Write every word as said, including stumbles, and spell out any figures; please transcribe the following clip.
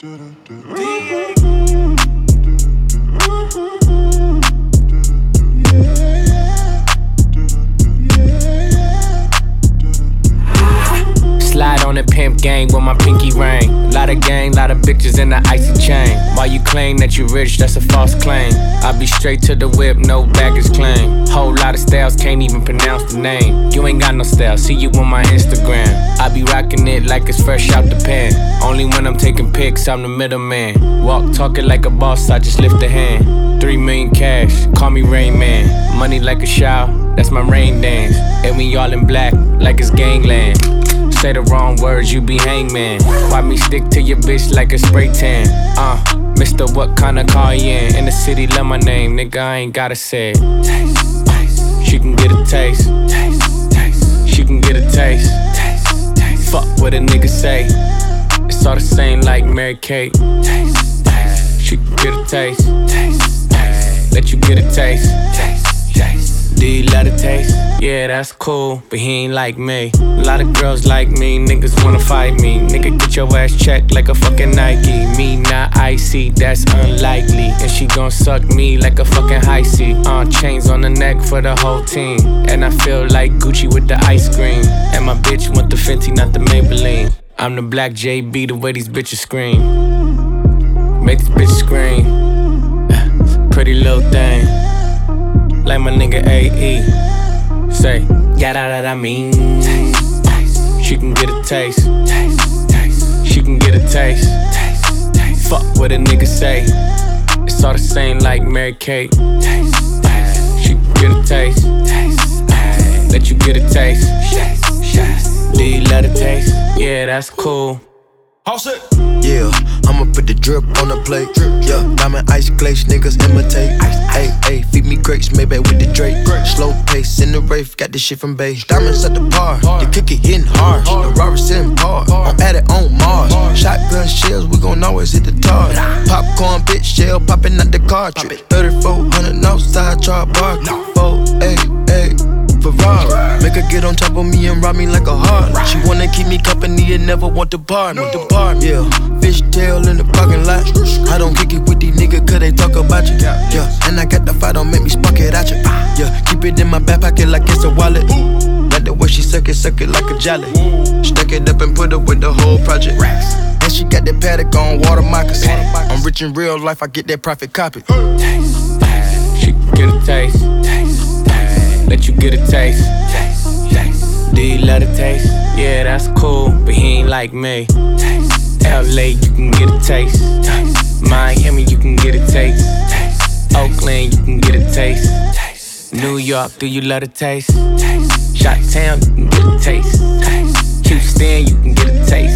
Slide on the pimp gang with my pinky ring. Lot of gang, lot of bitches in the icy chain. While you claim that you rich, that's a false claim. I be straight to the whip, no baggage claim. Whole lot of styles, can't even pronounce the name. You ain't got no style, see you on my Instagram. I be rocking it like it's fresh out the pan. Only when I'm taking pics, I'm the middleman. Walk talking like a boss, I just lift a hand. Three million cash, call me Rain Man. Money like a shower, that's my rain dance. And we all in black, like it's gangland. Say the wrong words, you be hangman. Why me stick to your bitch like a spray tan? Uh, Mister What kind of car you in? In the city, love my name, nigga, I ain't gotta say it. Taste, taste. She can get a taste. Taste, taste. She can get a taste. Taste, taste. Fuck what a nigga say. It's all the same like Mary Kate. Taste, taste. She can get a taste. Taste, taste. Let you get a taste. Taste, taste. Do you love the taste? Yeah, that's cool, but he ain't like me. A lot of girls like me, niggas wanna fight me. Nigga, get your ass checked like a fucking Nike. Me not icy, that's unlikely. And she gon' suck me like a fucking high C. Uh, chains on the neck for the whole team. And I feel like Gucci with the ice cream. And my bitch want the Fenty, not the Maybelline. I'm the black J B, the way these bitches scream. Make this bitch scream. Pretty little thing. Like my nigga A E. Say, yeah, that I mean. Taste, taste. She can get a taste. Taste, taste. She can get a taste. Taste, taste. Fuck what a nigga say. It's all the same like Mary Kate. Taste, taste. She can get a taste. Taste, taste. Let you get a taste. Taste, taste. Do you love the taste? Yeah, that's cool. All set. Yeah, I'ma put the drip on the plate. Yeah, diamond ice glaze, niggas imitate. Ayy, ayy, feed me grapes, maybe with the Drake. Slow pace in the rave, got this shit from Bay. Diamonds at the bar, the kick it hitting hard. The Robert's in par, I'm at it on Mars. Shotgun shells, we gon' always hit the target. Popcorn, bitch, shell popping out the cartridge. thirty-four hundred outside, char bar. Four, ayy, ayy. Ferrari. Make her get on top of me and rob me like a heart. She wanna keep me company and never want to part me. Depart, yeah. Fishtail in the parking lot. I don't kick it with these niggas cause they talk about you. Yeah, and I got the fight, don't make me spark it at you. Yeah, keep it in my back pocket like it's a wallet. Like the way she suck it, suck it like a jelly. Stuck it up and put up with the whole project. And she got that paddock on water moccasins. I'm rich in real life, I get that profit copy. Taste, taste. She can get a taste. Taste. Let you get a taste. Taste, taste. Do you love the taste? Yeah, that's cool, but he ain't like me. Taste, L A, you can get a taste. Taste. Miami, you can get a taste. Taste. Oakland, you can get a taste. Taste. New York, do you love the taste? Taste. Chi-Town, you can get a taste. Taste. Houston, you can get a taste.